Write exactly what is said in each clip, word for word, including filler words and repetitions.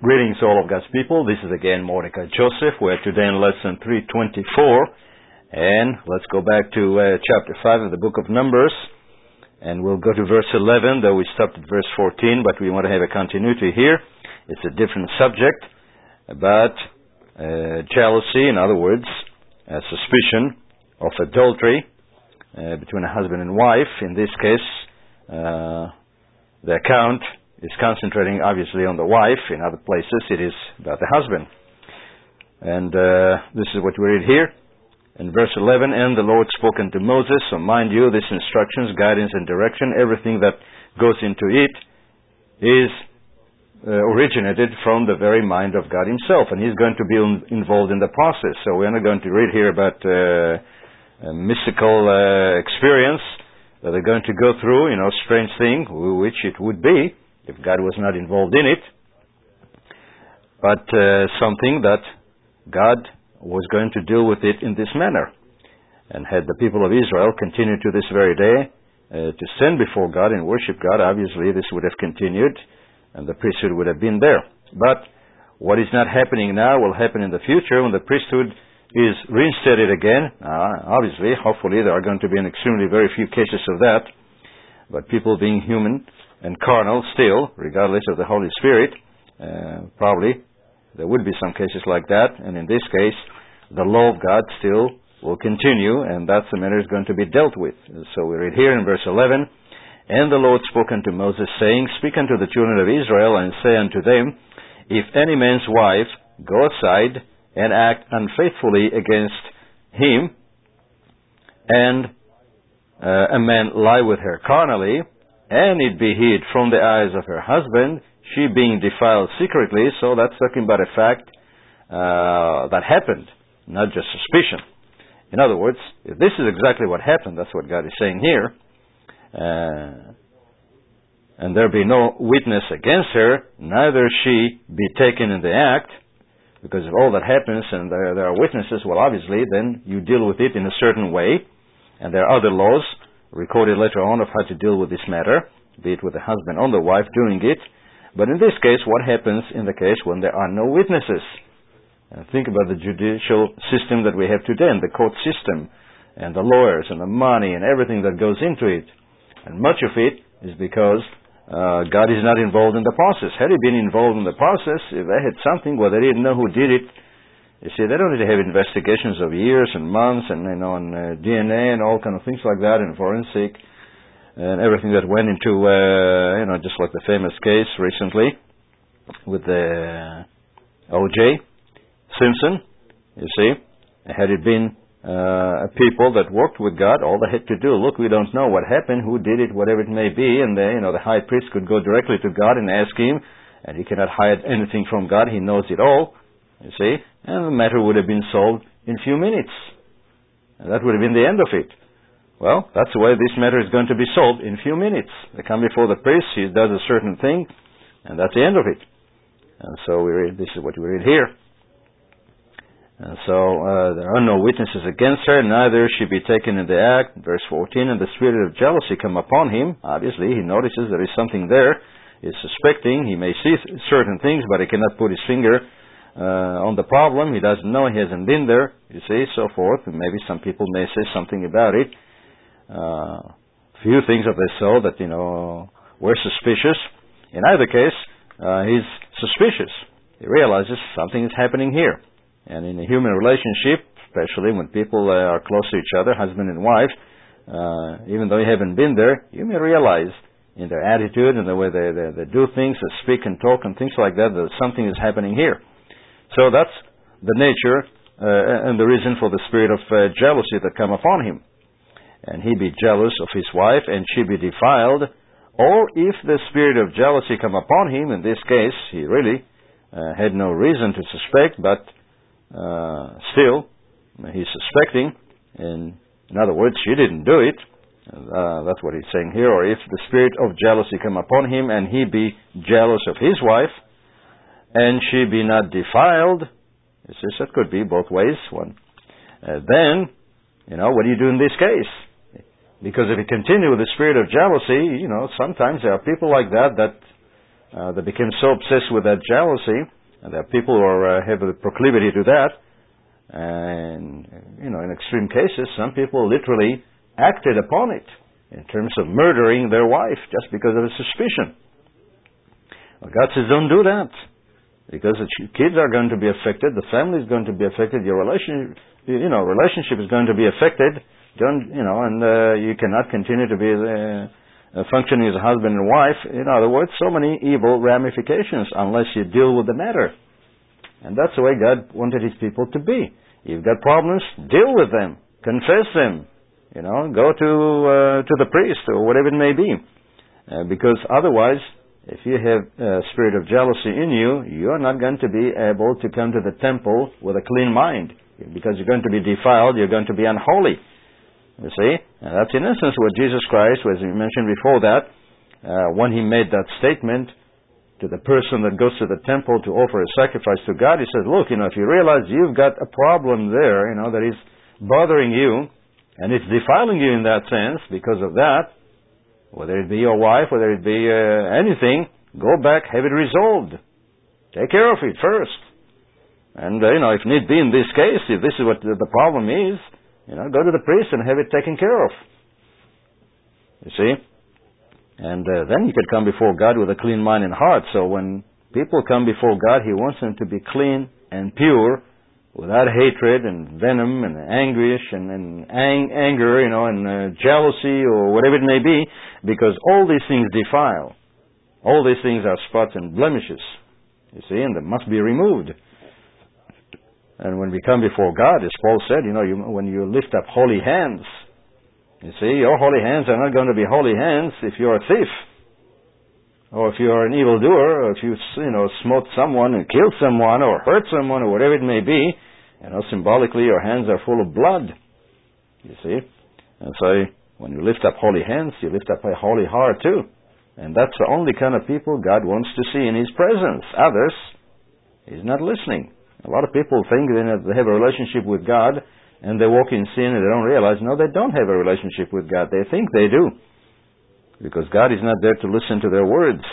Greetings all of God's people. This is again Mordecai Joseph. We're today in lesson three twenty-four. And let's go back to uh, chapter five of the book of Numbers. And we'll go to verse eleven, though we stopped at verse fourteen, but we want to have a continuity here. It's a different subject about uh, jealousy, in other words, a suspicion of adultery uh, between a husband and wife. In this case, uh, the account is concentrating obviously on the wife. In other places it is about the husband. And uh, this is what we read here in verse eleven. And the Lord spoke unto Moses. So mind you, this instructions, guidance and direction, everything that goes into it is uh, originated from the very mind of God himself, and he's going to be un- involved in the process. So we're not going to read here about uh, a mystical uh, experience that they're going to go through, you know, strange thing, which it would be if God was not involved in it, but uh, something that God was going to deal with it in this manner. And had the people of Israel continued to this very day uh, to stand before God and worship God, obviously this would have continued and the priesthood would have been there. But what is not happening now will happen in the future when the priesthood is reinstated again. Uh, obviously, hopefully there are going to be an extremely very few cases of that, but people being human and carnal still, regardless of the Holy Spirit, uh, probably there would be some cases like that, and in this case the law of God still will continue, and that's the matter is going to be dealt with. So we read here in verse eleven, And the Lord spoke unto Moses, saying, Speak unto the children of Israel, and say unto them, If any man's wife go aside and act unfaithfully against him, and uh, a man lie with her carnally, and it be hid from the eyes of her husband, she being defiled secretly. So that's talking about a fact uh, that happened, not just suspicion. In other words, if this is exactly what happened, that's what God is saying here, uh, and there be no witness against her, neither she be taken in the act, because if all that happens and there, there are witnesses, well, obviously, then you deal with it in a certain way, and there are other laws recorded later on of how to deal with this matter, be it with the husband or the wife doing it. But in this case, what happens in the case when there are no witnesses? And think about the judicial system that we have today, and the court system, and the lawyers, and the money, and everything that goes into it. And much of it is because uh, God is not involved in the process. Had he been involved in the process, if they had something where they didn't know who did it, you see, they don't need to have investigations of years and months and, you know, and uh, D N A and all kind of things like that, and forensic and everything that went into, uh, you know, just like the famous case recently with the O J Simpson. You see, had it been uh, people that worked with God, all they had to do, look, we don't know what happened, who did it, whatever it may be, and the, you know, the high priest could go directly to God and ask him, and he cannot hide anything from God. He knows it all. You see, and the matter would have been solved in a few minutes. And that would have been the end of it. Well, that's the way this matter is going to be solved in a few minutes. They come before the priest, he does a certain thing, and that's the end of it. And so we read, this is what we read here. And so uh, there are no witnesses against her, neither she be taken in the act. Verse fourteen, And the spirit of jealousy come upon him. Obviously, he notices there is something there. He's suspecting. He may see certain things, but he cannot put his finger Uh, on the problem. He doesn't know, he hasn't been there, you see, so forth. And maybe some people may say something about it. Uh, few things that they saw that, you know, were suspicious. In either case, uh, he's suspicious. He realizes something is happening here. And in a human relationship, especially when people uh, are close to each other, husband and wife, uh, even though you haven't been there, you may realize in their attitude and the way they, they, they do things, they speak and talk and things like that, that something is happening here. So that's the nature uh, and the reason for the spirit of uh, jealousy that come upon him. And he be jealous of his wife, and she be defiled. Or if the spirit of jealousy come upon him, in this case, he really uh, had no reason to suspect, but uh, still, he's suspecting. And in other words, she didn't do it. Uh, that's what he's saying here. Or if the spirit of jealousy come upon him, and he be jealous of his wife, and she be not defiled, it says that could be both ways. One, uh, then, you know, what do you do in this case? Because if you continue with the spirit of jealousy, you know, sometimes there are people like that that uh, they became so obsessed with that jealousy, and there are people who are, uh, have a proclivity to that. And, you know, in extreme cases, some people literally acted upon it in terms of murdering their wife just because of a suspicion. Well, God says, don't do that, because the kids are going to be affected, the family is going to be affected, your relation, you know, relationship is going to be affected. Don't, you know, and uh, you cannot continue to be uh, functioning as a husband and wife. In other words, so many evil ramifications unless you deal with the matter. And that's the way God wanted His people to be. You've got problems, deal with them, confess them, you know, go to uh, to the priest or whatever it may be. Uh, because otherwise, if you have a spirit of jealousy in you, you are not going to be able to come to the temple with a clean mind. Because you're going to be defiled, you're going to be unholy. You see? And that's in essence what Jesus Christ, as we mentioned before that, uh, when He made that statement to the person that goes to the temple to offer a sacrifice to God, He says, look, you know, if you realize you've got a problem there, you know, that is bothering you, and it's defiling you in that sense because of that, whether it be your wife, whether it be uh, anything, go back, have it resolved. Take care of it first. And, uh, you know, if need be in this case, if this is what the, the problem is, you know, go to the priest and have it taken care of. You see? And uh, then you could come before God with a clean mind and heart. So when people come before God, He wants them to be clean and pure, without hatred and venom and anguish and, and ang- anger, you know, and uh, jealousy or whatever it may be, because all these things defile. All these things are spots and blemishes, you see, and they must be removed. And when we come before God, as Paul said, you know, you, when you lift up holy hands, you see, your holy hands are not going to be holy hands if you're a thief, or if you're an evildoer, or if you, you know, smote someone and killed someone, or hurt someone, or whatever it may be. You know, symbolically, your hands are full of blood. You see, and so when you lift up holy hands, you lift up a holy heart too, and that's the only kind of people God wants to see in His presence. Others, He's not listening. A lot of people think that they have a relationship with God, and they walk in sin and they don't realize, no, they don't have a relationship with God. They think they do, because God is not there to listen to their words.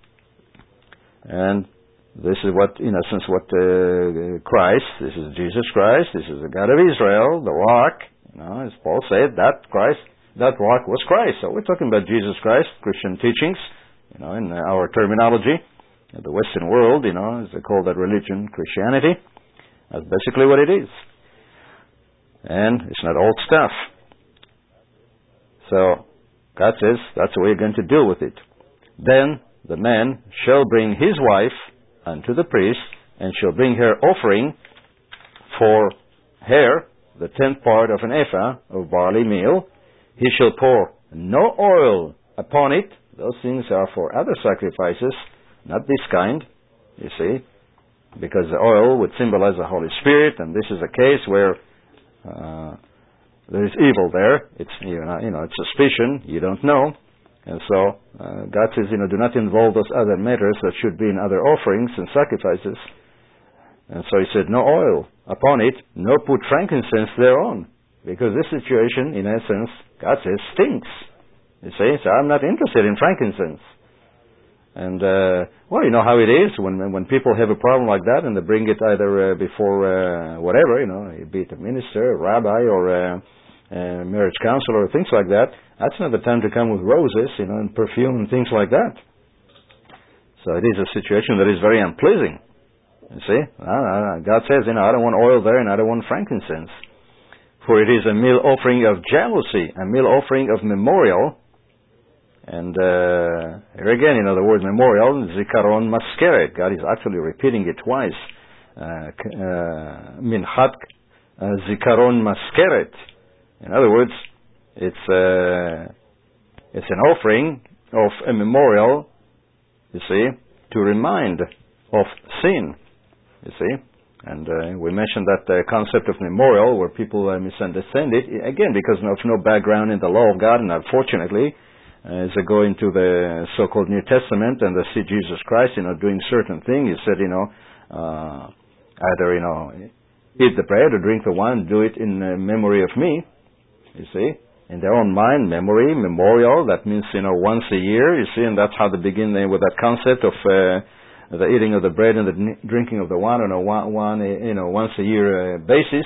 And this is what, in essence, what uh, Christ, this is Jesus Christ, this is the God of Israel, the rock, you know, as Paul said, that Christ, that rock was Christ. So we're talking about Jesus Christ, Christian teachings, you know, in our terminology. The Western world, you know, as they call that religion, Christianity. That's basically what it is. And it's not old stuff. So, God says, that's the way you're going to deal with it. Then the man shall bring his wife unto the priest, and shall bring her offering for her, the tenth part of an ephah of barley meal. He shall pour no oil upon it. Those things are for other sacrifices, not this kind, you see, because the oil would symbolize the Holy Spirit, and this is a case where uh, there is evil there. It's, you know, you know, it's suspicion. You don't know. And so uh, God says, you know, do not involve those other matters that should be in other offerings and sacrifices. And so He said, no oil upon it, nor put frankincense thereon, because this situation, in essence, God says, stinks. You see, so I'm not interested in frankincense. And, uh, well, you know how it is when when people have a problem like that and they bring it either uh, before uh, whatever, you know, be it a minister, a rabbi, or a, a marriage counselor, or things like that. That's not the time to come with roses, you know, and perfume and things like that. So it is a situation that is very unpleasing. You see? Uh, God says, you know, I don't want oil there and I don't want frankincense. For it is a meal offering of jealousy, a meal offering of memorial. And uh, here again, you know, the word memorial, zikaron maskeret. God is actually repeating it twice. Minchat zikaron maskeret. In other words, it's uh, it's an offering of a memorial, you see, to remind of sin, you see. And uh, we mentioned that uh, concept of memorial, where people uh, misunderstand it, again, because of no background in the law of God, and unfortunately, Uh, as they go into the so-called New Testament and they see Jesus Christ, you know, doing certain things, He said, you know, uh, either, you know, eat the bread or drink the wine, do it in uh, memory of me, you see. in their own mind, memory, memorial. That means, you know, once a year, you see, and that's how they begin there with that concept of uh, the eating of the bread and the n- drinking of the wine on a one, one you know, once a year uh, basis,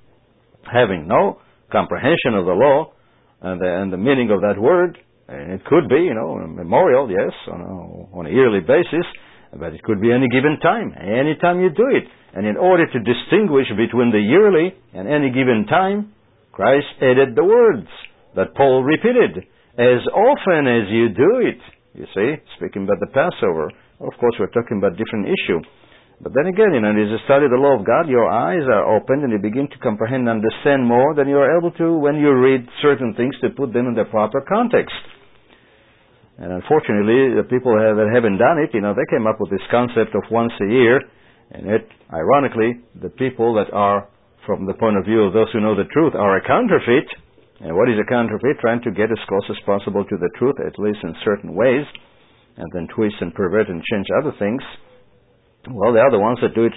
having no comprehension of the law and the, and the meaning of that word. And it could be, you know, a memorial, yes, on a, on a yearly basis, but it could be any given time, any time you do it. And in order to distinguish between the yearly and any given time, Christ added the words that Paul repeated, as often as you do it. You see, speaking about the Passover. Of course, we're talking about different issue. But then again, you know, as you study the law of God, your eyes are opened and you begin to comprehend and understand more than you are able to when you read certain things to put them in their proper context. And unfortunately, the people that haven't done it, you know, they came up with this concept of once a year, and it, ironically, the people that are, from the point of view of those who know the truth, are a counterfeit. And what is a counterfeit? Trying to get as close as possible to the truth, at least in certain ways, and then twist and pervert and change other things. Well, they are the ones that do it,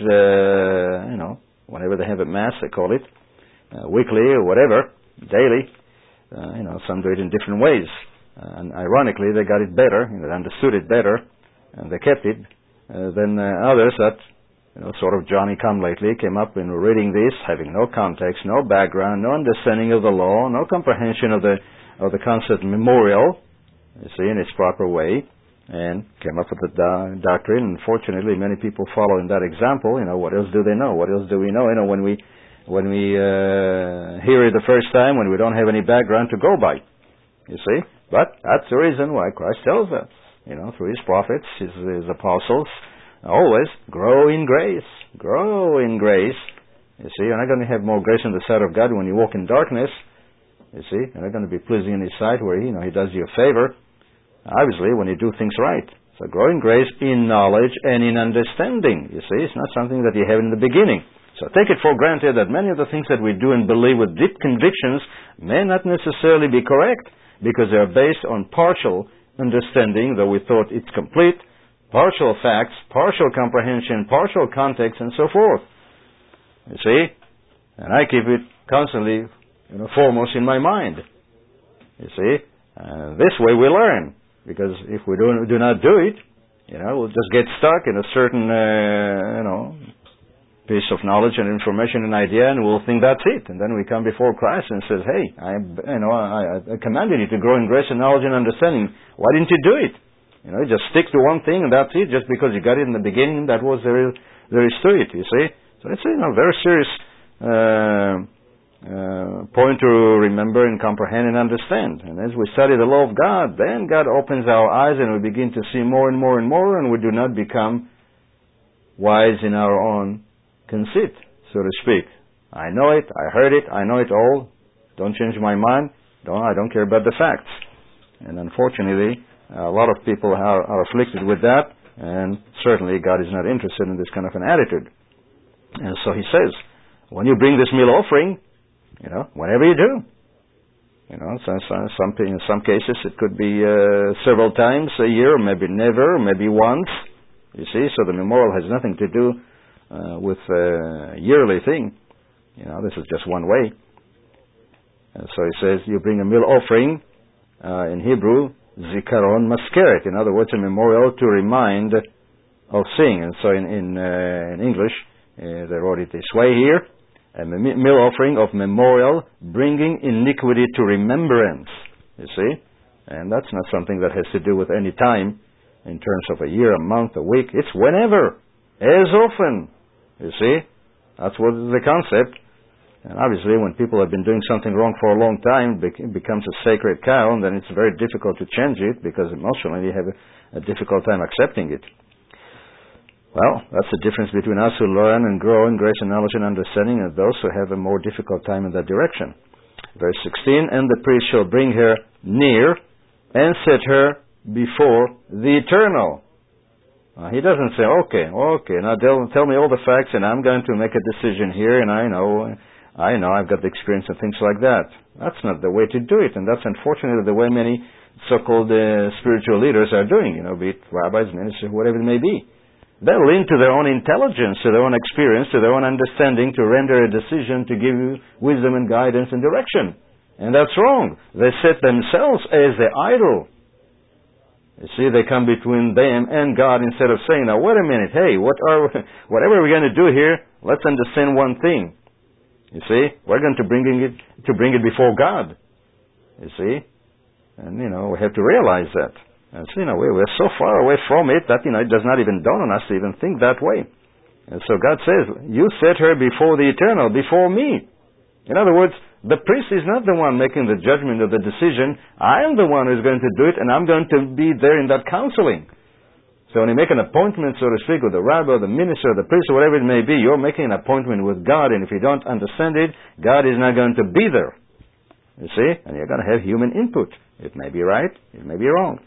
uh, you know, whenever they have a mass, they call it, uh, weekly or whatever, daily. Uh, you know, some do it in different ways. Uh, and ironically, they got it better, you know, they understood it better, and they kept it, uh, than uh, others that, you know, sort of Johnny-come-lately came up and were reading this, having no context, no background, no understanding of the law, no comprehension of the of the concept memorial, you see, in its proper way, and came up with the do- doctrine. Unfortunately, many people follow in that example. You know, what else do they know? What else do we know? You know, when we when we uh, hear it the first time, when we don't have any background to go by, you see. But that's the reason why Christ tells us, you know, through His prophets, His, his apostles, always grow in grace. Grow in grace. You see, you're not going to have more grace in the sight of God when you walk in darkness. You see, you're not going to be pleasing in His sight where, you know, He does you a favor. Obviously, when you do things right. So grow in grace, in knowledge, and in understanding. You see, it's not something that you have in the beginning. So take it for granted that many of the things that we do and believe with deep convictions may not necessarily be correct, because they are based on partial understanding, though we thought it's complete, partial facts, partial comprehension, partial context, and so forth. You see? And I keep it constantly, you know, foremost in my mind. You see? Uh, this way we learn, because if we do, do not do it, you know, we'll just get stuck in a certain, uh, you know, piece of knowledge and information and idea, and we'll think that's it. And then we come before Christ and says, "Hey, I, you know, I, I commanded you to grow in grace and knowledge and understanding. Why didn't you do it? You know, just stick to one thing and that's it. Just because you got it in the beginning, that was there is there is to it. You see, so it's a you know, very serious uh, uh, point to remember and comprehend and understand. And as we study the law of God, then God opens our eyes and we begin to see more and more and more, and we do not become wise in our own conceit, so to speak. I know it, I heard it, I know it all. Don't change my mind. Don't, I don't care about the facts. And unfortunately, a lot of people are, are afflicted with that, and certainly God is not interested in this kind of an attitude. And so He says, when you bring this meal offering, you know, whenever you do, you know, so, so, some, in some cases it could be uh, several times a year, maybe never, maybe once. You see, so the memorial has nothing to do Uh, with a yearly thing. You know, this is just one way. And so He says, you bring a meal offering, uh, in Hebrew, zikaron maskeret. In other words, a memorial to remind of sin. And so in, in, uh, in English, uh, they wrote it this way here, a meal offering of memorial, bringing iniquity to remembrance. You see? And that's not something that has to do with any time, in terms of a year, a month, a week. It's whenever, as often. You see? That's what is the concept. And obviously, when people have been doing something wrong for a long time, it becomes a sacred cow, and then it's very difficult to change it, because emotionally you have a, a difficult time accepting it. Well, that's the difference between us who learn and grow in grace and knowledge and understanding, and those who have a more difficult time in that direction. Verse sixteen, and the priest shall bring her near and set her before the Eternal. Uh, he doesn't say, okay, okay, now tell, tell me all the facts and I'm going to make a decision here, and I know, I know, I've got the experience and things like that. That's not the way to do it, and that's unfortunately the way many so-called uh, spiritual leaders are doing, you know, be it rabbis, ministers, whatever it may be. They lean to their own intelligence, to their own experience, to their own understanding to render a decision, to give you wisdom and guidance and direction. And that's wrong. They set themselves as the idol. You see, they come between them and God instead of saying, now wait a minute, hey, what are, whatever we're going to do here, let's understand one thing. You see, we're going to bring it, to bring it before God. You see, and you know, we have to realize that. And so, you know, we, we're so far away from it that, you know, it does not even dawn on us to even think that way. And so God says, you set her before the eternal, before me. In other words, the priest is not the one making the judgment of the decision. I am the one who's going to do it, and I'm going to be there in that counseling. So when you make an appointment, so to speak, with the rabbi, or the minister, or the priest, or whatever it may be, you're making an appointment with God, and if you don't understand it, God is not going to be there. You see? And you're going to have human input. It may be right, it may be wrong.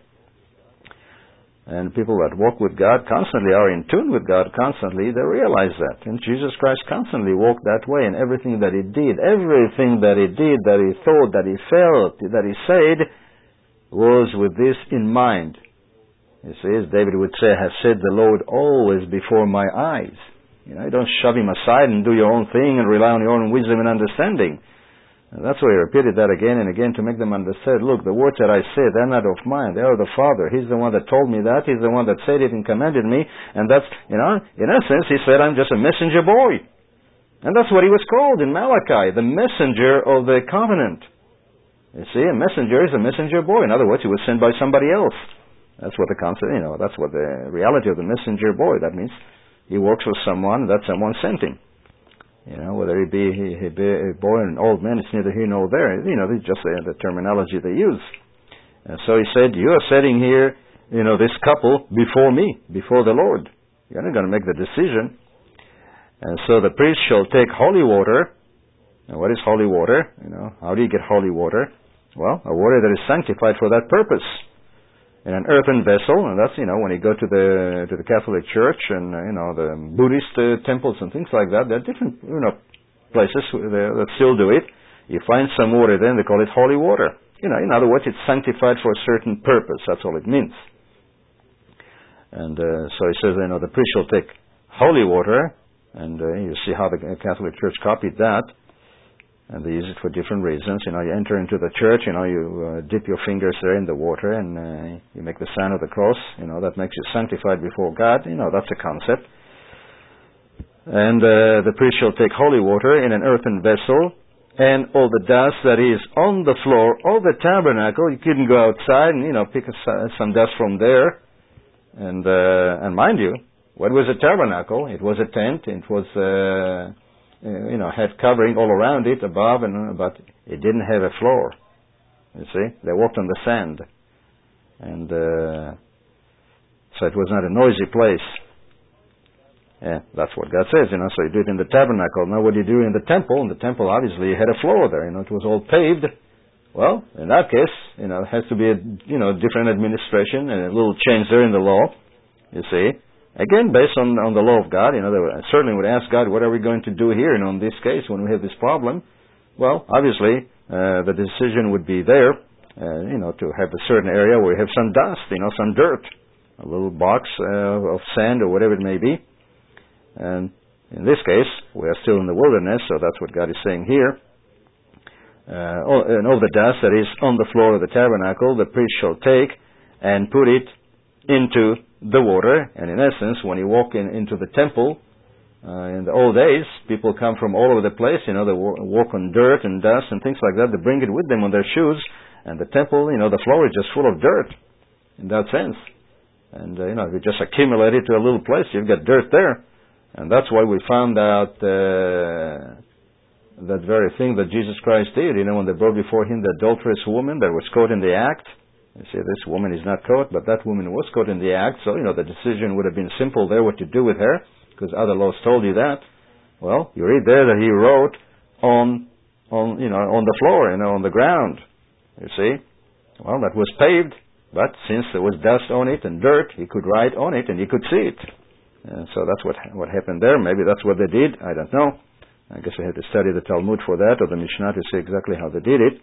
And people that walk with God constantly, are in tune with God constantly, they realize that. And Jesus Christ constantly walked that way, and everything that He did, everything that He did, that He thought, that He felt, that He said, was with this in mind. You see, as David would say, I have set the Lord always before my eyes. You know, you don't shove Him aside and do your own thing and rely on your own wisdom and understanding. And that's why he repeated that again and again to make them understand, look, the words that I say, they're not of mine, they are of the Father. He's the one that told me that, He's the one that said it and commanded me, and that's, you know, in essence, He said, I'm just a messenger boy. And that's what He was called in Malachi, the messenger of the covenant. You see, a messenger is a messenger boy. In other words, he was sent by somebody else. That's what the concept, you know, that's what the reality of the messenger boy, that means he works for someone, that someone sent him. You know, whether he be, he, he be a boy or an old man, it's neither here nor there. You know, it's just the, the terminology they use. And so he said, you are sitting here, you know, this couple before me, before the Lord. You're not going to make the decision. And so the priest shall take holy water. And what is holy water? You know, how do you get holy water? Well, a water that is sanctified for that purpose. In an earthen vessel, and that's, you know, when you go to the to the Catholic Church and, uh, you know, the Buddhist uh, temples and things like that, there are different, you know, places that still do it. You find some water then, they call it holy water. You know, in other words, it's sanctified for a certain purpose. That's all it means. And uh, so he says, you know, the priest shall take holy water, and uh, you see how the Catholic Church copied that. And they use it for different reasons. You know, you enter into the church, you know, you uh, dip your fingers there in the water and uh, you make the sign of the cross. You know, that makes you sanctified before God. You know, that's a concept. And uh, the priest shall take holy water in an earthen vessel, and all the dust that is on the floor of the tabernacle, you couldn't go outside and, you know, pick a, some dust from there. And, uh, and mind you, what was a tabernacle? It was a tent. It was... Uh, Uh, you know, had covering all around it, above and uh, but it didn't have a floor. You see, they walked on the sand, and uh, so it was not a noisy place. Yeah, that's what God says, you know. So you do it in the tabernacle. Now, what do you do in the temple? In the temple, obviously, you had a floor there. You know, it was all paved. Well, in that case, you know, it has to be a you know different administration and a little change there in the law. You see. Again, based on, on the law of God, you know, they would, certainly would ask God, what are we going to do here, you know, in this case, when we have this problem? Well, obviously, uh, the decision would be there, uh, you know, to have a certain area where we have some dust, you know, some dirt, a little box uh, of sand or whatever it may be. And in this case, we are still in the wilderness, so that's what God is saying here. Uh, all, and all the dust that is on the floor of the tabernacle, the priest shall take and put it into the water. And in essence, when you walk in, into the temple, uh, in the old days, people come from all over the place, you know, they walk on dirt and dust and things like that. They bring it with them on their shoes, and the temple, you know, the floor is just full of dirt, in that sense. And, uh, you know, if you just accumulate it to a little place, you've got dirt there. And that's why we found out uh, that very thing that Jesus Christ did, you know, when they brought before Him the adulterous woman that was caught in the act. You see, this woman is not caught, but that woman was caught in the act. So, you know, the decision would have been simple there, what to do with her, because other laws told you that. Well, you read there that He wrote on, on, you know, on the floor, you know, on the ground. You see? Well, that was paved, but since there was dust on it and dirt, He could write on it and you could see it. And so that's what what happened there. Maybe that's what they did. I don't know. I guess we had to study the Talmud for that, or the Mishnah, to see exactly how they did it.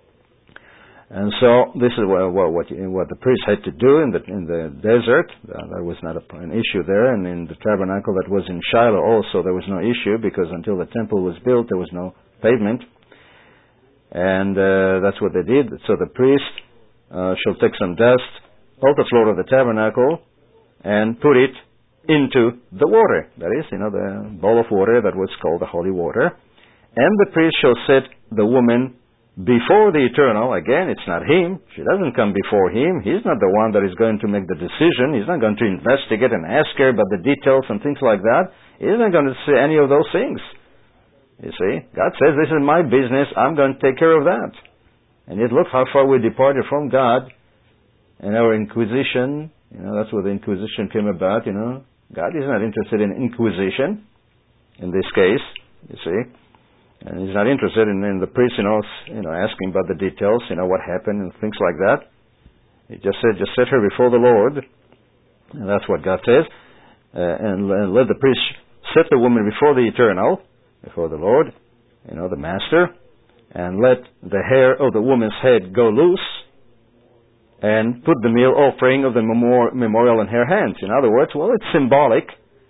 And so this is what, what, what the priest had to do in the in the desert. Uh, that was not a, an issue there. And in the tabernacle that was in Shiloh also, there was no issue, because until the temple was built, there was no pavement. And uh, that's what they did. So the priest uh, shall take some dust off the floor of the tabernacle and put it into the water. That is, you know, the bowl of water that was called the holy water. And the priest shall set the woman before the Eternal. Again, it's not him. She doesn't come before him. He's not the one that is going to make the decision. He's not going to investigate and ask her about the details and things like that. He's not going to say any of those things. You see, God says, this is my business. I'm going to take care of that. And yet look how far we departed from God and our Inquisition. You know, that's where the Inquisition came about, you know. God is not interested in Inquisition in this case, you see. And He's not interested in, in the priest, you know, you know, asking about the details, you know, what happened and things like that. He just said, just set her before the Lord. And that's what God says. Uh, and, and let the priest set the woman before the Eternal, before the Lord, you know, the Master, and let the hair of the woman's head go loose, and put the meal offering of the memor- memorial in her hands. In other words, well, it's symbolic,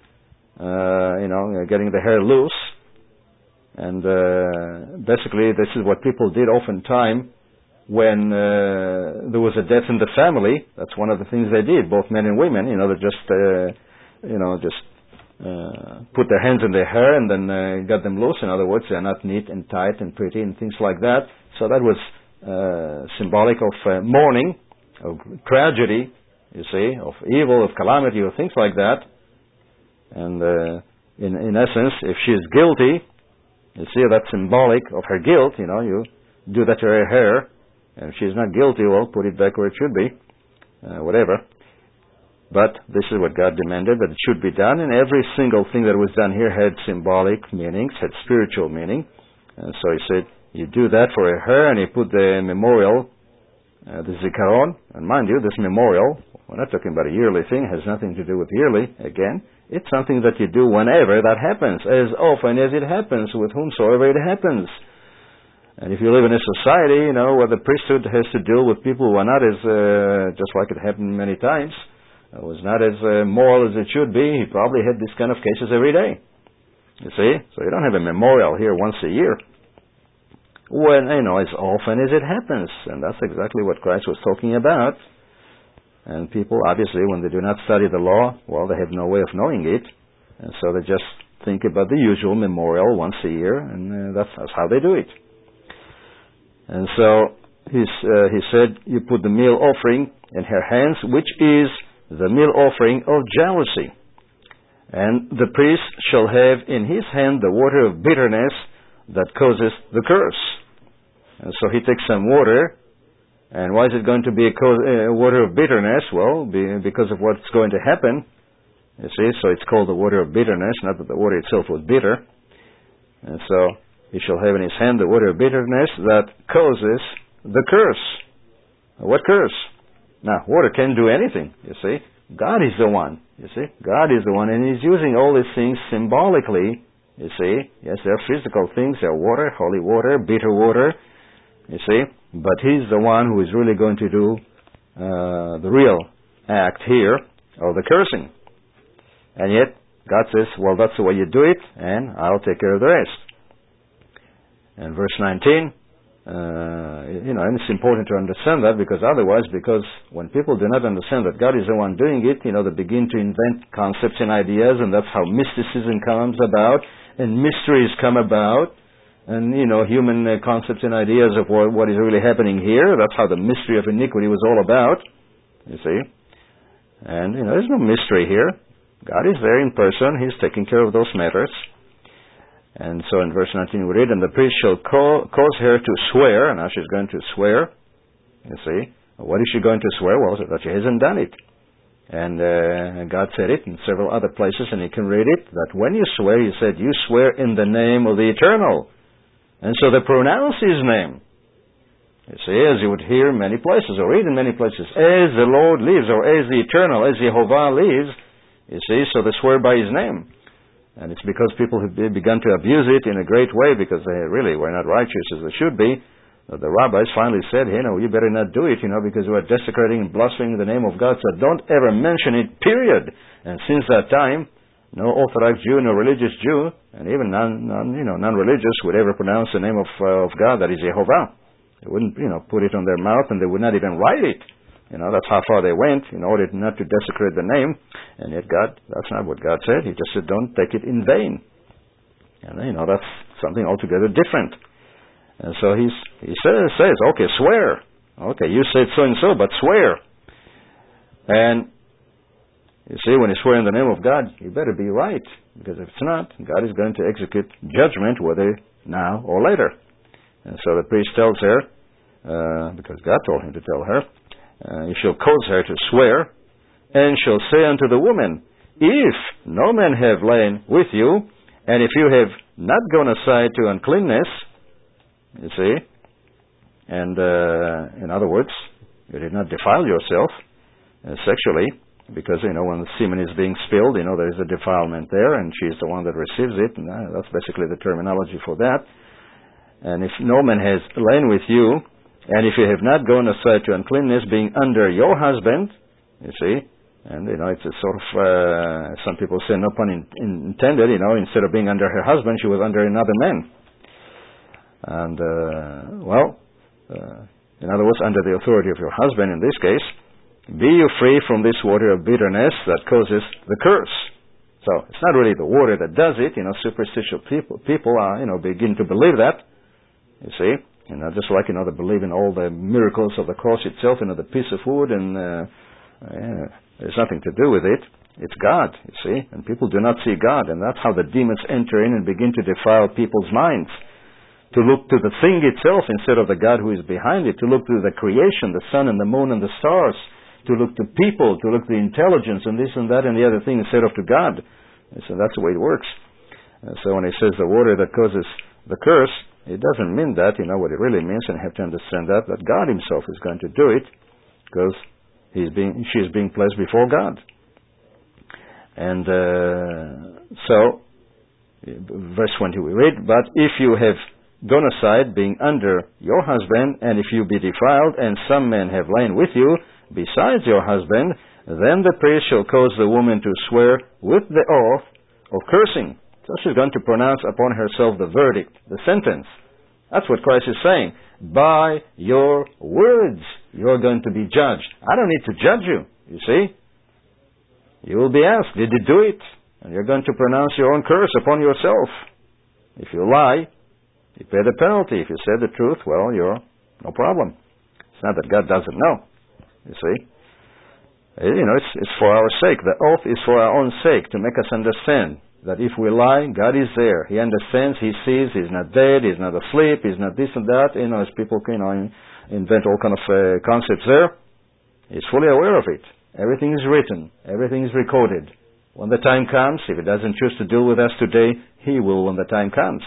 uh, you know, getting the hair loose. And uh, basically, this is what people did oftentimes when uh, there was a death in the family. That's one of the things they did, both men and women. You know, they just, uh, you know, just uh, put their hands in their hair and then uh, got them loose. In other words, they're not neat and tight and pretty and things like that. So that was uh, symbolic of uh, mourning, of tragedy, you see, of evil, of calamity, or things like that. And uh, in, in essence, if she is guilty, you see, that's symbolic of her guilt. You know, you do that to her hair, and if she's not guilty, well, put it back where it should be, uh, whatever. But this is what God demanded, that it should be done, and every single thing that was done here had symbolic meanings, had spiritual meaning. And so He said, you do that for her, and He put the memorial, Uh, the Zikaron, and mind you, this memorial, we're not talking about a yearly thing, has nothing to do with yearly, again. It's something that you do whenever that happens, as often as it happens, with whomsoever it happens. And if you live in a society, you know, where the priesthood has to deal with people who are not as, uh, just like it happened many times, uh, was not as uh, moral as it should be, he probably had these kind of cases every day. You see? So you don't have a memorial here once a year. When, you know, as often as it happens. And that's exactly what Christ was talking about. And people, obviously, when they do not study the law, well, they have no way of knowing it. And so they just think about the usual memorial once a year, and uh, that's, that's how they do it. And so he's, uh, he said, you put the meal offering in her hands, which is the meal offering of jealousy. And the priest shall have in his hand the water of bitterness that causes the curse. And so he takes some water, and why is it going to be a co- uh, water of bitterness? Well, be, because of what's going to happen. You see, so it's called the water of bitterness, not that the water itself was bitter. And so he shall have in his hand the water of bitterness that causes the curse. What curse? Now, water can't do anything, you see. God is the one, you see. God is the one, and He's using all these things symbolically, you see. Yes, they're physical things. They're water, holy water, bitter water, you see. But He's the one who is really going to do uh, the real act here of the cursing. And yet, God says, well, that's the way you do it, and I'll take care of the rest. And verse nineteen, uh, you know, and it's important to understand that, because otherwise, because when people do not understand that God is the one doing it, you know, they begin to invent concepts and ideas, and that's how mysticism comes about, and mysteries come about, and, you know, human uh, concepts and ideas of what, what is really happening here. That's how the mystery of iniquity was all about, you see. And, you know, there's no mystery here. God is there in person. He's taking care of those matters. And so in verse nineteen we read, and the priest shall call, cause her to swear, and now she's going to swear, you see. What is she going to swear? Well, that she hasn't done it. And uh, God said it in several other places, and you can read it, that when you swear, He said, you swear in the name of the Eternal. And so they pronounce His name. You see, as you would hear in many places, or read in many places, as the Lord lives, or as the Eternal, as Jehovah lives, you see, so they swear by His name. And it's because people have begun to abuse it in a great way, because they really were not righteous as they should be. The rabbis finally said, you know, you better not do it, you know, because you are desecrating and blaspheming the name of God, so don't ever mention it, period. And since that time, no Orthodox Jew, no religious Jew, and even non, non you know, non-religious would ever pronounce the name of, uh, of God, that is Jehovah. They wouldn't, you know, put it on their mouth, and they would not even write it. You know, that's how far they went in order not to desecrate the name. And yet God, that's not what God said. He just said, don't take it in vain. And, you know, that's something altogether different. And so he's, he says, says, okay, swear. Okay, you said so and so, but swear. And you see, when you swear in the name of God, you better be right. Because if it's not, God is going to execute judgment, whether now or later. And so the priest tells her, uh, because God told him to tell her, uh, he shall cause her to swear, and shall say unto the woman, if no man have lain with you, and if you have not gone aside to uncleanness, you see, and uh, in other words, you did not defile yourself uh, sexually, because, you know, when the semen is being spilled, you know, there is a defilement there, and she's the one that receives it, and uh, that's basically the terminology for that. And if no man has lain with you, and if you have not gone aside to uncleanness, being under your husband, you see, and, you know, it's a sort of, uh, some people say, no pun in, in, intended, you know, instead of being under her husband, she was under another man. And, uh, well, uh, in other words, under the authority of your husband in this case, be you free from this water of bitterness that causes the curse. So, it's not really the water that does it, you know, superstitious people, people are, you know, begin to believe that, you see. You know, just like, you know, they believe in all the miracles of the cross itself, you know, the piece of wood, and uh, yeah, there's nothing to do with it. It's God, you see, and people do not see God, and that's how the demons enter in and begin to defile people's minds. To look to the thing itself instead of the God who is behind it, to look to the creation, the sun and the moon and the stars, to look to people, to look to the intelligence and this and that and the other thing instead of to God. And so that's the way it works. And so when he says the water that causes the curse, it doesn't mean that, you know, what it really means, and you have to understand that, that God himself is going to do it, because he's being, she is being placed before God. And uh, so, verse twenty we read, but if you have gone aside, being under your husband, and if you be defiled, and some men have lain with you, besides your husband, then the priest shall cause the woman to swear with the oath of cursing. So she's going to pronounce upon herself the verdict, the sentence. That's what Christ is saying. By your words, you're going to be judged. I don't need to judge you, you see. You will be asked, did you do it? And you're going to pronounce your own curse upon yourself. If you lie, you pay the penalty. If you say the truth, well, you're no problem. It's not that God doesn't know, you see. You know, it's, it's for our sake. The oath is for our own sake, to make us understand that if we lie, God is there. He understands, He sees, He's not dead, He's not asleep, He's not this and that. You know, as people, you know, invent all kind of uh, concepts there. He's fully aware of it. Everything is written. Everything is recorded. When the time comes, if He doesn't choose to deal with us today, He will when the time comes.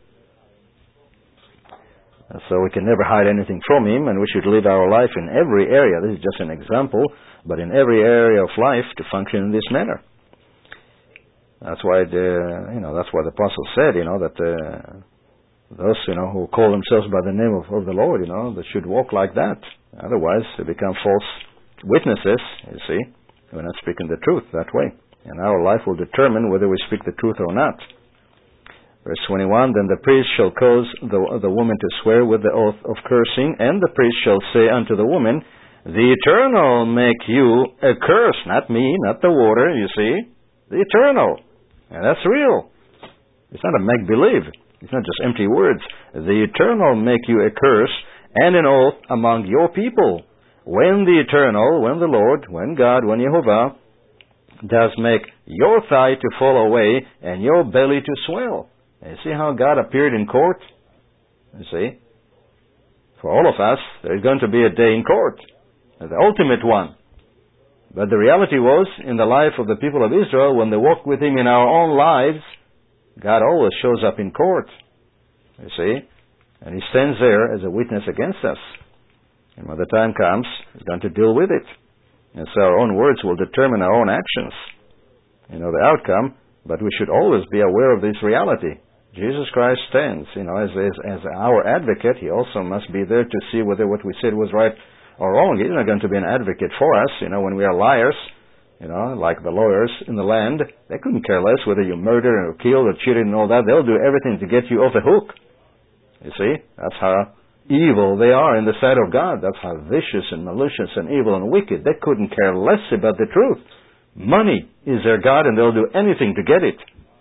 And so we can never hide anything from Him, and we should live our life in every area. This is just an example, but in every area of life to function in this manner. That's why the, you know, that's why the apostle said, you know, that uh, those, you know, who call themselves by the name of, of the Lord, you know, they should walk like that. Otherwise, they become false witnesses, you see. We're not speaking the truth that way. And our life will determine whether we speak the truth or not. Verse twenty-one, then the priest shall cause the, the woman to swear with the oath of cursing, and the priest shall say unto the woman, the Eternal make you a curse, not me, not the water, you see. The Eternal. And that's real. It's not a make-believe. It's not just empty words. The Eternal make you a curse and an oath among your people. When the Eternal, when the Lord, when God, when Jehovah, does make your thigh to fall away and your belly to swell. And you see how God appeared in court? You see? For all of us, there's going to be a day in court. The ultimate one. But the reality was, in the life of the people of Israel, when they walked with Him in our own lives, God always shows up in court. You see? And He stands there as a witness against us. And when the time comes, He's going to deal with it. And so our own words will determine our own actions. You know, the outcome, but we should always be aware of this reality. Jesus Christ stands, you know, as, as, as our advocate. He also must be there to see whether what we said was right or wrong. He's not going to be an advocate for us, you know, when we are liars. You know, like the lawyers in the land, they couldn't care less whether you murdered or killed or cheated and all that. They'll do everything to get you off the hook. You see, that's how evil they are in the sight of God. That's how vicious and malicious and evil and wicked. They couldn't care less about the truth. Money is their God, and they'll do anything to get it.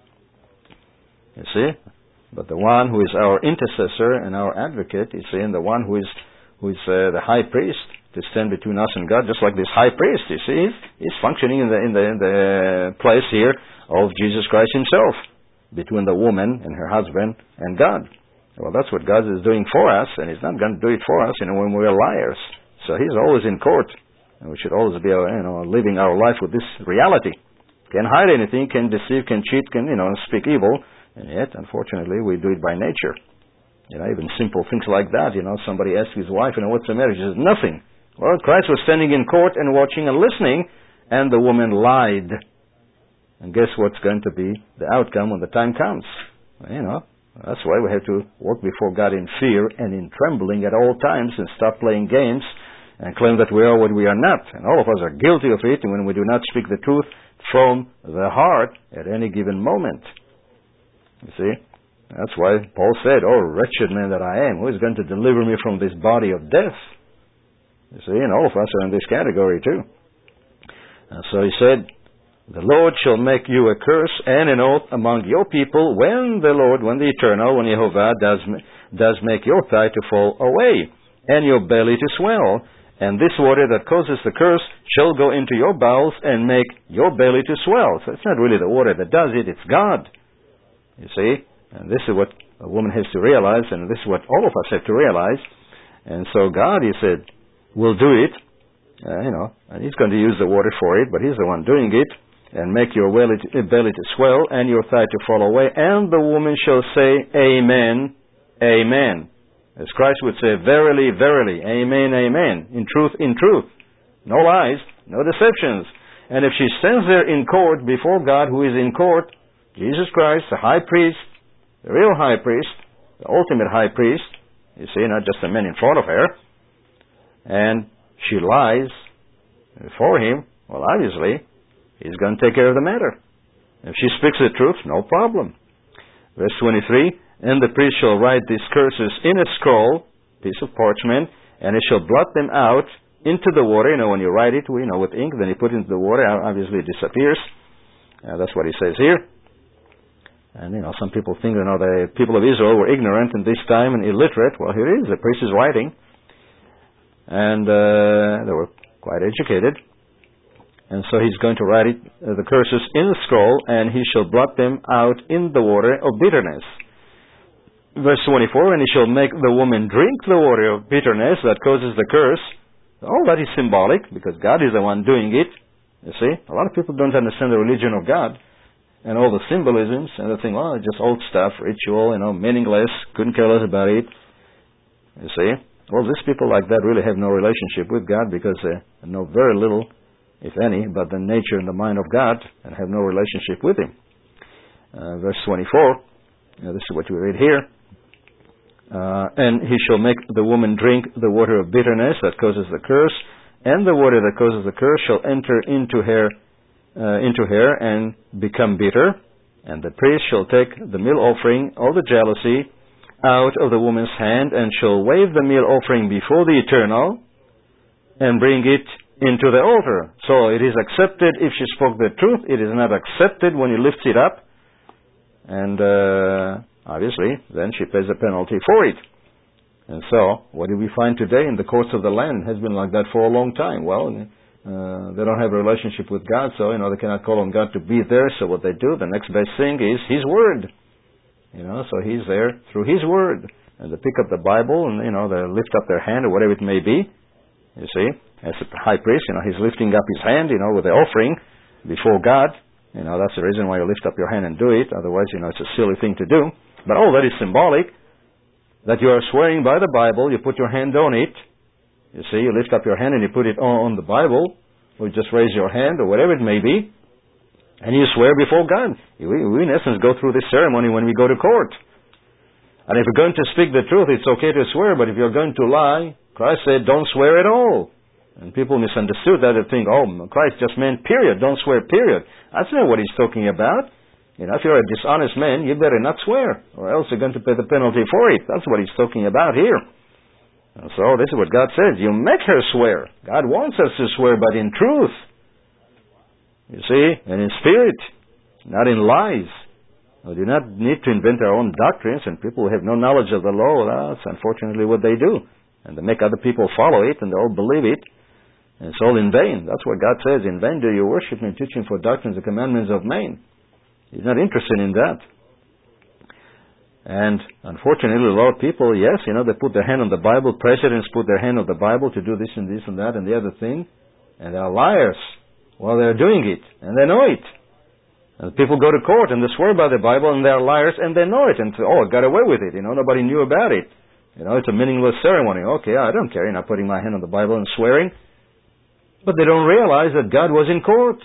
You see? But the one who is our intercessor and our advocate, you see, and the one who is who is uh, the high priest to stand between us and God, just like this high priest, you see, he's, he's functioning in the in the in the place here of Jesus Christ Himself, between the woman and her husband and God. Well, that's what God is doing for us, and He's not going to do it for us, you know, when we're liars. So He's always in court, and we should always be, you know, living our life with this reality. Can't hide anything, can deceive, can cheat, can, you know, speak evil, and yet, unfortunately, we do it by nature. You know, even simple things like that. You know, somebody asks his wife, you know, what's the matter? She says, nothing. Well, Christ was standing in court and watching and listening, and the woman lied. And guess what's going to be the outcome when the time comes? You know, that's why we have to walk before God in fear and in trembling at all times, and stop playing games and claim that we are what we are not. And all of us are guilty of it when we do not speak the truth from the heart at any given moment. You see? That's why Paul said, oh, wretched man that I am, who is going to deliver me from this body of death? You see, and all of us are in this category too. And so he said, the Lord shall make you a curse and an oath among your people when the Lord, when the Eternal, when Jehovah does, does make your thigh to fall away and your belly to swell. And this water that causes the curse shall go into your bowels and make your belly to swell. So it's not really the water that does it, it's God. You see? And this is what a woman has to realize, and this is what all of us have to realize. And so God, He said, will do it. Uh, you know, and He's going to use the water for it, but He's the one doing it. And make your belly to, belly to swell and your thigh to fall away. And the woman shall say, Amen, Amen. As Christ would say, verily, verily, Amen, Amen. In truth, in truth. No lies, no deceptions. And if she stands there in court before God, who is in court, Jesus Christ, the high priest, the real high priest, the ultimate high priest, you see, not just a man in front of her, and she lies before Him, well, obviously, He's going to take care of the matter. If she speaks the truth, no problem. Verse twenty-three, and the priest shall write these curses in a scroll, piece of parchment, and it shall blot them out into the water. You know, when you write it, you know, with ink, then you put it into the water, obviously it disappears. Uh, that's what he says here. And, you know, some people think, you know, the people of Israel were ignorant in this time and illiterate. Well, here it is. The priest is writing. And uh, they were quite educated. And so he's going to write it, uh, the curses in the scroll, and he shall blot them out in the water of bitterness. Verse twenty-four, and he shall make the woman drink the water of bitterness that causes the curse. All that is symbolic, because God is the one doing it. You see, a lot of people don't understand the religion of God and all the symbolisms, and they think, well, it's just old stuff, ritual, you know, meaningless, couldn't care less about it. You see, well, these people like that really have no relationship with God, because they know very little, if any, about the nature and the mind of God, and have no relationship with Him. Uh, verse twenty-four, you know, this is what we read here. Uh, and he shall make the woman drink the water of bitterness that causes the curse, and the water that causes the curse shall enter into her, uh, into her and become bitter. And the priest shall take the meal offering or the jealousy out of the woman's hand, and shall wave the meal offering before the Eternal, and bring it into the altar. So it is accepted if she spoke the truth. It is not accepted when he lifts it up. And uh, obviously, then she pays a penalty for it. And so, what do we find today in the courts of the land? It has been like that for a long time. Well, uh, they don't have a relationship with God, so, you know, they cannot call on God to be there. So what they do, the next best thing is His Word. You know, so He's there through His Word. And they pick up the Bible and, you know, they lift up their hand or whatever it may be. You see, as a high priest, you know, he's lifting up his hand, you know, with the offering before God. You know, that's the reason why you lift up your hand and do it. Otherwise, you know, it's a silly thing to do. But all that is symbolic, that you are swearing by the Bible, you put your hand on it. You see, you lift up your hand and you put it on the Bible, or you just raise your hand, or whatever it may be, and you swear before God. We, we in essence, go through this ceremony when we go to court. And if you're going to speak the truth, it's okay to swear, but if you're going to lie, Christ said, don't swear at all. And people misunderstood that. They think, oh, Christ just meant period. Don't swear, period. That's not what he's talking about. You know, if you're a dishonest man, you better not swear, or else you're going to pay the penalty for it. That's what he's talking about here. And so this is what God says. You make her swear. God wants us to swear, but in truth. You see, and in spirit, not in lies. We do not need to invent our own doctrines, and people who have no knowledge of the law, that's unfortunately what they do. And they make other people follow it, and they all believe it. And it's all in vain. That's what God says. In vain do you worship me, teaching for doctrines the commandments of men. He's not interested in that. And unfortunately, a lot of people, yes, you know, they put their hand on the Bible. Presidents put their hand on the Bible to do this and this and that and the other thing. And they are liars while they're doing it. And they know it. And people go to court and they swear by the Bible and they're liars and they know it. And say, oh, I got away with it. You know, nobody knew about it. You know, it's a meaningless ceremony. Okay, I don't care. You're not putting my hand on the Bible and swearing. But they don't realize that God was in court.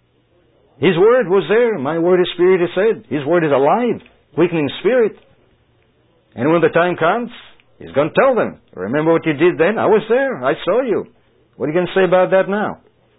His word was there. My word is spirit, he said. His word is alive, quickening spirit. And when the time comes, he's going to tell them, remember what you did then? I was there. I saw you. What are you going to say about that now?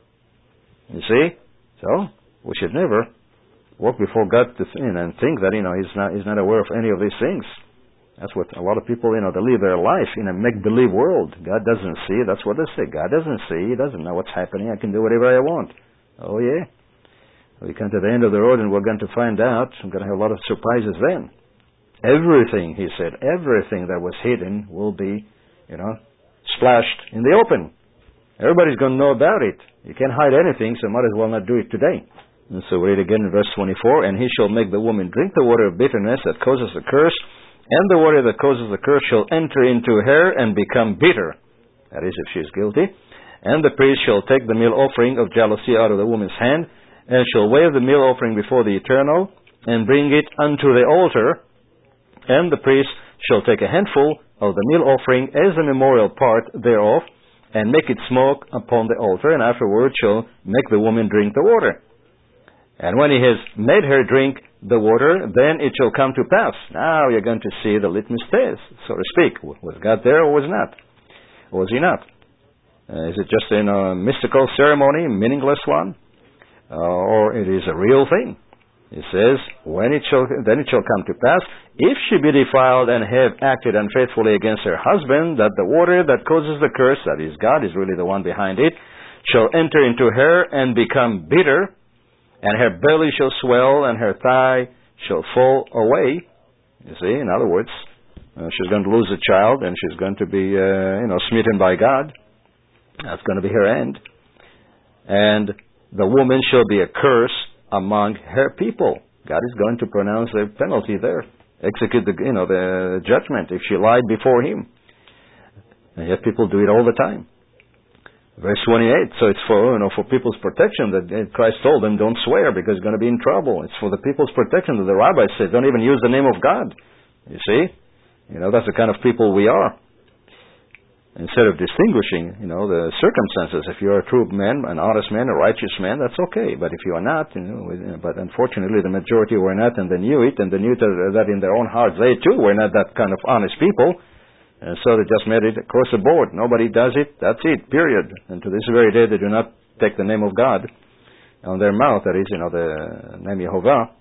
You see? So, we should never walk before God to th- and think that, you know, he's not, he's not aware of any of these things. That's what a lot of people, you know, they live their life in a make-believe world. God doesn't see. That's what they say. God doesn't see. He doesn't know what's happening. I can do whatever I want. Oh, yeah? We come to the end of the road and we're going to find out. We're going to have a lot of surprises then. Everything, he said, everything that was hidden will be, you know, splashed in the open. Everybody's going to know about it. You can't hide anything, so might as well not do it today. And so we read again in verse twenty-four, and he shall make the woman drink the water of bitterness that causes the curse, and the water that causes the curse shall enter into her and become bitter. That is, if she is guilty. And the priest shall take the meal offering of jealousy out of the woman's hand, and shall wave the meal offering before the Eternal, and bring it unto the altar. And the priest shall take a handful of the meal offering as a memorial part thereof, and make it smoke upon the altar, and afterward shall make the woman drink the water. And when he has made her drink the water, then it shall come to pass. Now you're going to see the litmus test, so to speak. Was God there or was not? Or was he not? Uh, is it just a uh, mystical ceremony, meaningless one? Uh, or it is a real thing? It says, when it shall, then it shall come to pass, if she be defiled and have acted unfaithfully against her husband, that the water that causes the curse, that is God is really the one behind it, shall enter into her and become bitter, and her belly shall swell, and her thigh shall fall away. You see, in other words, uh, she's going to lose a child, and she's going to be, uh, you know, smitten by God. That's going to be her end. And the woman shall be a curse among her people. God is going to pronounce a penalty there, execute the, you know, the judgment if she lied before Him. And yet people do it all the time. Verse twenty-eight. So it's for, you know, for people's protection that Christ told them, don't swear because you're going to be in trouble. It's for the people's protection that the rabbis said, don't even use the name of God. You see, you know, that's the kind of people we are. Instead of distinguishing, you know, the circumstances, if you're a true man, an honest man, a righteous man, that's okay. But if you are not, you know, but unfortunately the majority were not, and they knew it, and they knew that in their own hearts they too were not that kind of honest people, and so they just made it across the board. Nobody does it, that's it, period. And to this very day they do not take the name of God on their mouth, that is, you know, the name Yehovah.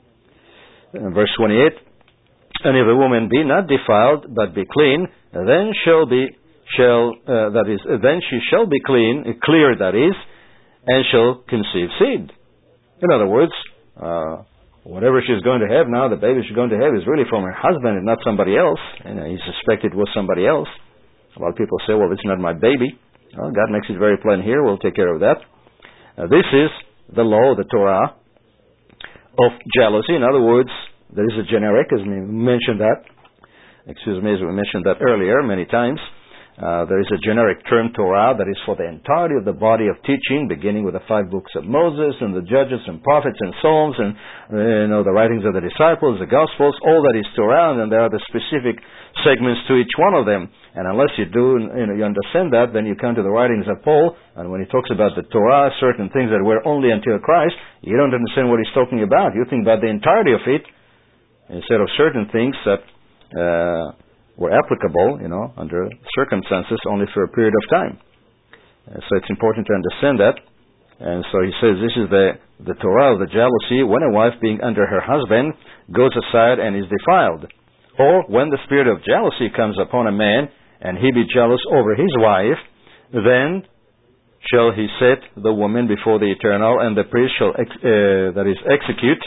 And verse twenty-eight, and if a woman be not defiled, but be clean, then shall be shall uh, that is uh, then she shall be clean, uh, clear that is, and shall conceive seed. In other words, uh, whatever she's going to have now, the baby she's going to have is really from her husband and not somebody else. And uh, he suspected it was somebody else. A lot of people say, well, it's not my baby. Well, God makes it very plain here. We'll take care of that. Uh, this is the law, the Torah, of jealousy. In other words, there is a generic, as we mentioned that. Excuse me, as we mentioned that earlier many times. Uh, there is a generic term, Torah, that is for the entirety of the body of teaching, beginning with the five books of Moses and the Judges and Prophets and Psalms and uh, you know the writings of the disciples, the Gospels. All that is Torah, and then there are the specific segments to each one of them. And unless you do, you know, you understand that, then you come to the writings of Paul, and when he talks about the Torah, certain things that were only until Christ, you don't understand what he's talking about. You think about the entirety of it instead of certain things that Uh, were applicable, you know, under circumstances only for a period of time. Uh, so it's important to understand that. And so he says this is the, the Torah of the jealousy, when a wife being under her husband goes aside and is defiled. Or when the spirit of jealousy comes upon a man, and he be jealous over his wife, then shall he set the woman before the Eternal, and the priest shall ex- uh, that is execute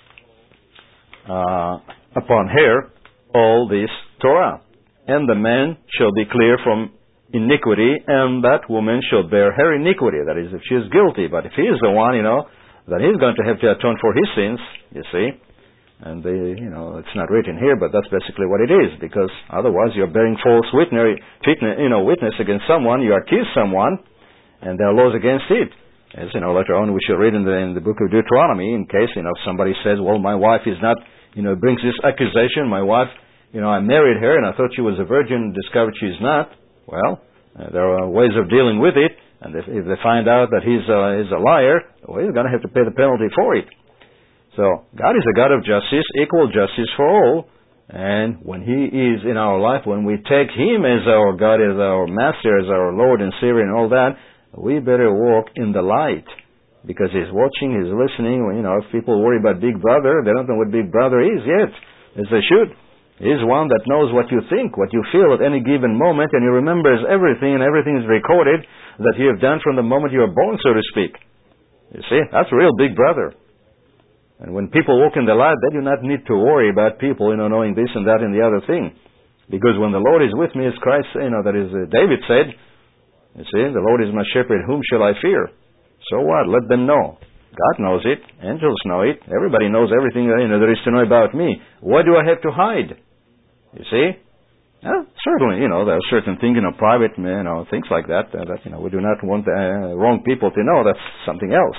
uh, upon her all this Torah. And the man shall be clear from iniquity, and that woman shall bear her iniquity. That is, if she is guilty. But if he is the one, you know, then he's going to have to atone for his sins, you see. And, they, you know, it's not written here, but that's basically what it is, because otherwise you're bearing false witness, you know, witness against someone, you accuse someone, and there are laws against it. As, you know, later on we shall read in the, in the book of Deuteronomy, in case, you know, somebody says, well, my wife is not, you know, brings this accusation, my wife, you know, I married her and I thought she was a virgin, discovered she's not. Well, uh, there are ways of dealing with it, and if, if they find out that he's, uh, he's a liar, well, he's going to have to pay the penalty for it. So, God is a God of justice, equal justice for all, and when He is in our life, when we take Him as our God, as our Master, as our Lord and Savior and all that, we better walk in the light, because He's watching, He's listening. You know, if people worry about Big Brother, they don't know what Big Brother is yet, as they should. He's one that knows what you think, what you feel at any given moment, and He remembers everything, and everything is recorded that you have done from the moment you were born, so to speak. You see, that's a real Big Brother. And when people walk in the light, they do not need to worry about people, you know, knowing this and that and the other thing. Because when the Lord is with me, as Christ, you know, that is, uh, David said, you see, the Lord is my shepherd, whom shall I fear? So what? Let them know. God knows it. Angels know it. Everybody knows everything, you know, there is to know about me. Why do I have to hide? You see? Well, certainly, you know, there are certain things, you know, private, you know, things like that, uh, that, you know, we do not want uh, wrong people to know. That's something else.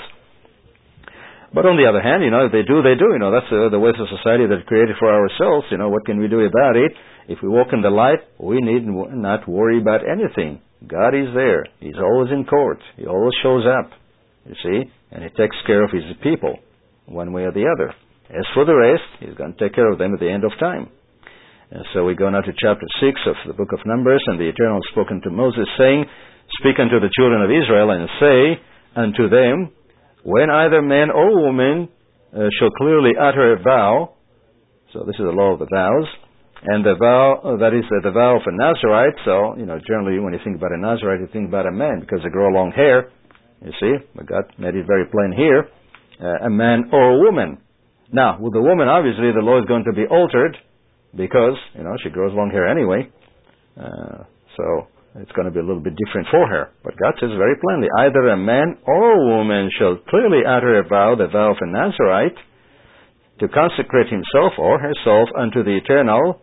But on the other hand, you know, if they do, they do. You know, that's uh, the ways of society that's created for ourselves. You know, what can we do about it? If we walk in the light, we need not worry about anything. God is there. He's always in court. He always shows up, you see, and He takes care of His people, one way or the other. As for the rest, He's going to take care of them at the end of time. And so we go now to chapter six of the book of Numbers, and the Eternal spoke unto Moses, saying, Speak unto the children of Israel, and say unto them, when either man or woman uh, shall clearly utter a vow, so this is the law of the vows, and the vow, uh, that is uh, the vow of a Nazarite, so, you know, generally when you think about a Nazarite, you think about a man, because they grow long hair, you see, but God made it very plain here, uh, a man or a woman. Now, with the woman, obviously, the law is going to be altered, because, you know, she grows long hair anyway, uh, so it's going to be a little bit different for her. But God says very plainly, either a man or a woman shall clearly utter a vow, the vow of a Nazarite, to consecrate himself or herself unto the Eternal.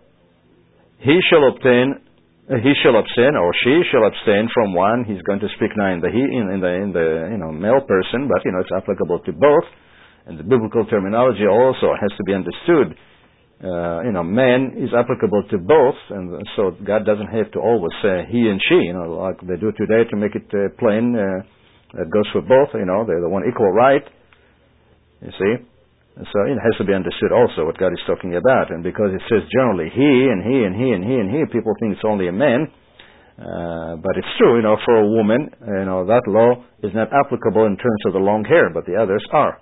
He shall obtain, uh, he shall abstain, or she shall abstain from one. He's going to speak now in the he, in, in the in the you know male person, but you know it's applicable to both. And the biblical terminology also has to be understood. Uh, you know, man is applicable to both, and so God doesn't have to always say he and she, you know, like they do today to make it uh, plain. Uh, that goes for both, you know, they're the one equal right, you see. And so it has to be understood also what God is talking about. And because it says generally he and he and he and he and he, people think it's only a man. Uh, but it's true, you know, for a woman, you know, that law is not applicable in terms of the long hair, but the others are.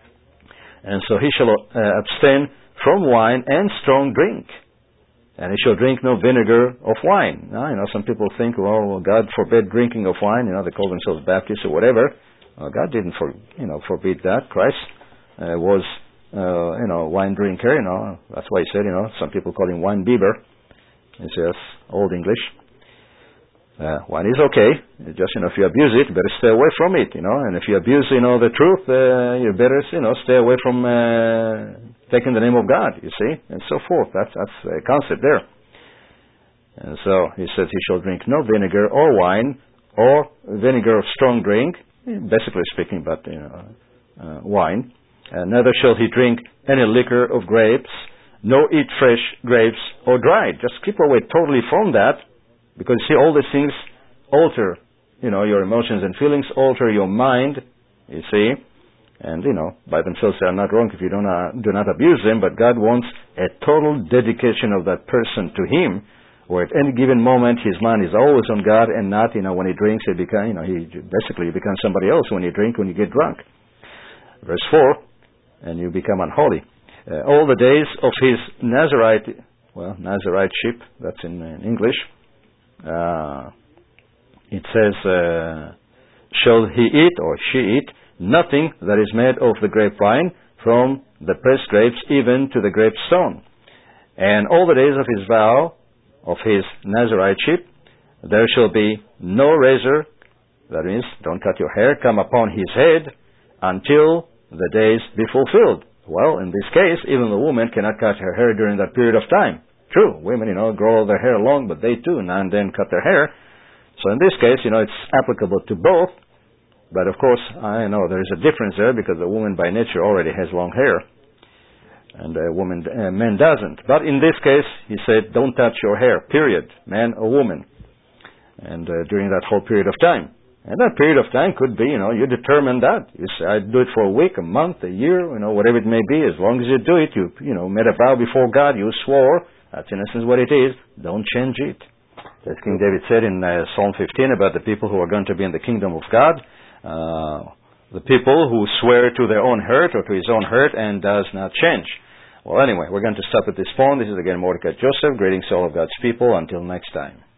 And so he shall uh, abstain from wine and strong drink, and he shall drink no vinegar of wine. Now, you know, some people think, well, God forbid drinking of wine. You know, they call themselves Baptists or whatever. Well, God didn't, for, you know, forbid that. Christ uh, was, uh, you know, wine drinker. You know, that's why he said, you know, some people call him wine bibber. He says old English. Uh, wine is okay. Just, you know, if you abuse it, you better stay away from it, you know. And if you abuse, you know, the truth, uh, you better, you know, stay away from uh, taking the name of God, you see, and so forth. That's that's a concept there. And so he says he shall drink no vinegar or wine or vinegar of strong drink, basically speaking about, you know, uh, wine. Uh, neither shall he drink any liquor of grapes, nor eat fresh grapes or dried. Just keep away totally from that. Because, see, all these things alter, you know, your emotions and feelings, alter your mind, you see. And, you know, by themselves they are not wrong if you do not, do not abuse them, but God wants a total dedication of that person to Him, where at any given moment his mind is always on God and not, you know, when he drinks, he become, you know, he basically becomes somebody else when you drink, when you get drunk. Verse four, and you become unholy. Uh, all the days of his Nazarite, well, Nazariteship, that's in, in English, uh, it says, uh, shall he eat, or she eat, nothing that is made of the grapevine, from the pressed grapes even to the grape stone. And all the days of his vow, of his Nazariteship, there shall be no razor, that means, don't cut your hair, come upon his head, until the days be fulfilled. Well, in this case, even the woman cannot cut her hair during that period of time. True, women, you know, grow their hair long, but they too now and then cut their hair. So in this case, you know, it's applicable to both. But of course, I know there is a difference there, because a woman by nature already has long hair, and a woman, uh, man doesn't. But in this case, he said, don't touch your hair, period, man or woman, and uh, during that whole period of time. And that period of time could be, you know, you determine that. You say, I do it for a week, a month, a year, you know, whatever it may be. As long as you do it, you, you know, made a vow before God, you swore. That's in essence what it is. Don't change it. As King David said in uh, Psalm fifteen about the people who are going to be in the kingdom of God, uh, the people who swear to their own hurt or to his own hurt and does not change. Well, anyway, we're going to stop at this point. This is again Mordecai Joseph. Greetings to all of God's people. Until next time.